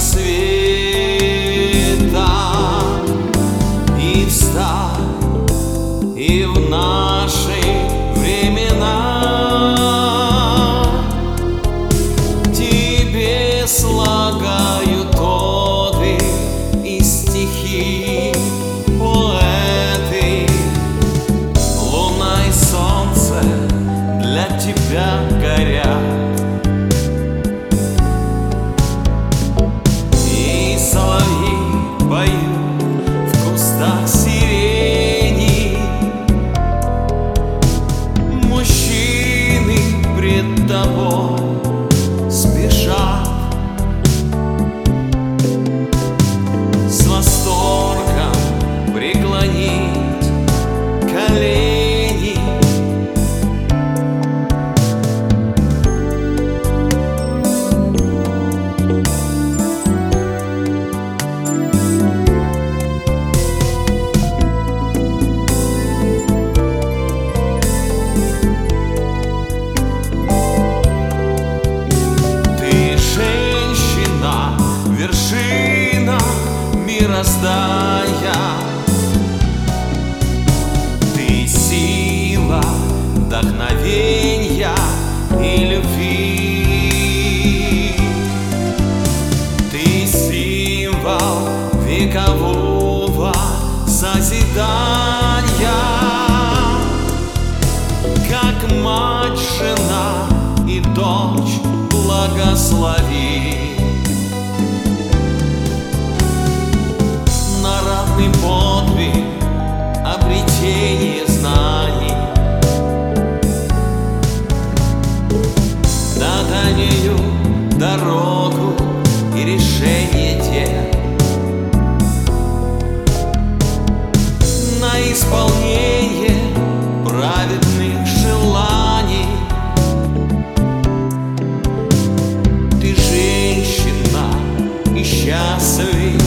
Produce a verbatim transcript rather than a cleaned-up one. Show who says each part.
Speaker 1: света, и встань, и в наши времена тебе слагают оды и стихи поэты. Луна и солнце для тебя горят, поют в кустах сирени. Мужчины пред тобой спешат, с восторгом преклонить колени. Вершина мироздания, ты сила вдохновенья и любви, ты символ векового созидания, как мать, жена и дочь благослови. Подвиг, обретение знаний, на дальнюю дорогу и решение дел, на исполнение праведных желаний. Ты женщина и счастлив